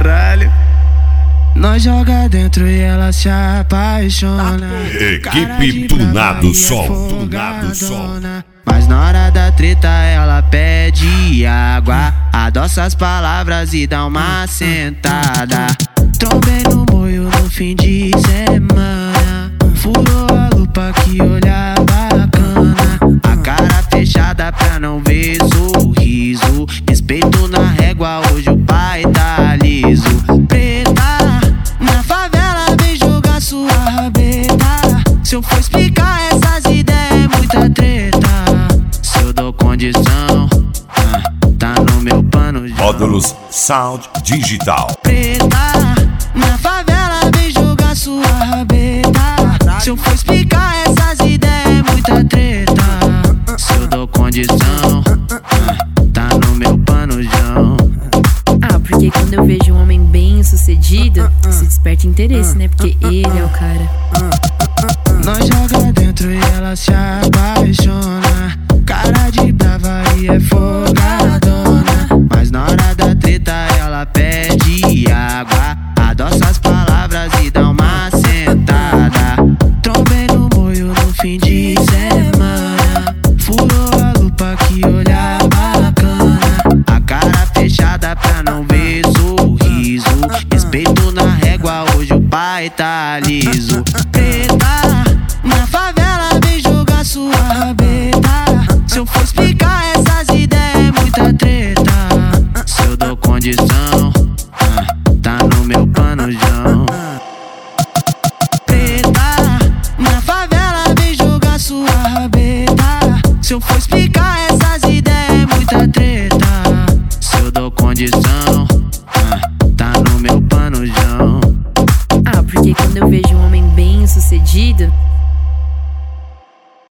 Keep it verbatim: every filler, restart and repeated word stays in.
Caralho. Nós joga dentro e ela se apaixona. Equipe Tunado Som, Tunado Som. Mas na hora da treta ela pede água, adoça as palavras e dá uma sentada. Trombei no moio no fim de semana, furou a lupa que olhar bacana. A cara fechada pra não ver sorriso, respeito na régua, hoje o pai tá liso. Preta, na favela vem jogar sua rabeta. Se eu for explicar essas ideias é muita treta. Se eu dou condição, ah, tá no meu pano de Módulos Sound Digital. Preta, na favela vem jogar sua rabeta. Se eu for explicar essas ideias é muita treta. Se eu dou condição, ah, tá no meu panojão. Ah, porque quando eu vejo um homem bem sucedido, se desperta interesse, né? Porque ele é o cara. Nós joga dentro e ela se apaixona. Cara de brava e é folgadona. Mas na hora da treta ela pede água, adoça as palavras e dá uma sentada. Trombei no moio no fim de semana, furou a lupa que olhar bacana. A cara fechada pra não ver sorriso, respeito na régua, hoje o pai tá liso. Preta, na favela vem jogar sua rabeta. Se eu for explicar essas ideias é muita treta. Se eu dou condição, ah, tá no meu panojão. Preta, na favela vem jogar sua rabeta. Se eu for explicar essas ideias é muita treta. Se eu dou condição, ah, tá no meu panojão. Ah, porque quando eu vejo um homem bem sucedido,